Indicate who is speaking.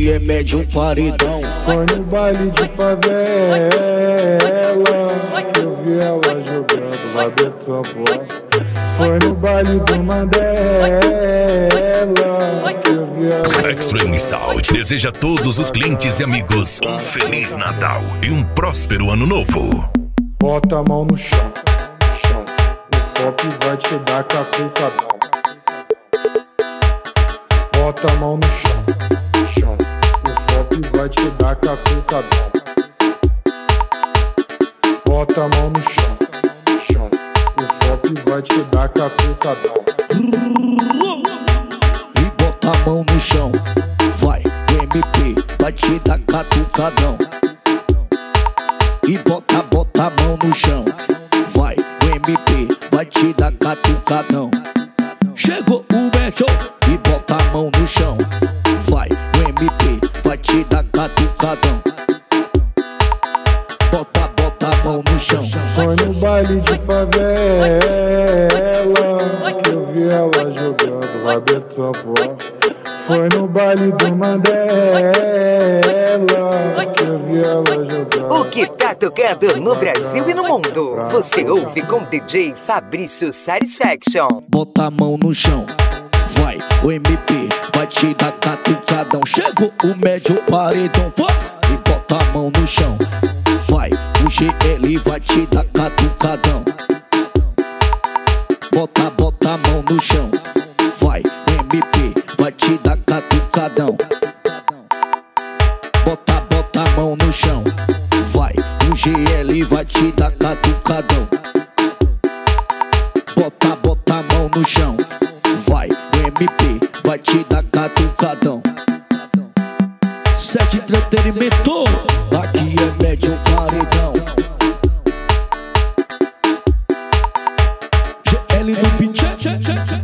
Speaker 1: Aqui é médio paredão.
Speaker 2: Foi no baile de favela que eu vi ela jogando rabetão pro alto. Foi no baile do Mandela que eu vi ela.
Speaker 3: Extreme Sound deseja a todos os clientes e amigos um Feliz Natal e um próspero Ano Novo.
Speaker 2: Bota a mão no chão, chão. O pop vai te dar catucadão. Bota a mão no chão, chão. O pop vai te dar catucadão. Bota a mão no chão, chão. O pop vai te dar catucadão.
Speaker 1: E bota a mão no chão, vai, o MP vai te dar catucadão. E bota a mão no chão, vai, o MP vai te dar catucadão. Chegou o médio. E bota a mão no chão, vai, o MP vai te dar catucadão. Bota a mão no chão.
Speaker 2: Foi no baile de favela que eu vi ela jogando rabetão pro alto. Foi no baile do Mandela que eu vi ela jogando.
Speaker 4: O que tá tocando no Brasil e no mundo, você ouve com DJ Fabrício Satisfaction.
Speaker 1: Bota a mão no chão, vai, o MP vai te dar catucadão. Chegou o médio paredão, vai, e bota a mão no chão, vai, o GL vai te dar catucadão. Bota a mão no chão, vai, o MP vai te dar catucadão. Bota a mão no chão, vai, o GL vai te dar catucadão. Bota a mão no chão, vai, o MP vai te dar catucadão. Sete entretenimento, aqui é médio paredão. GL no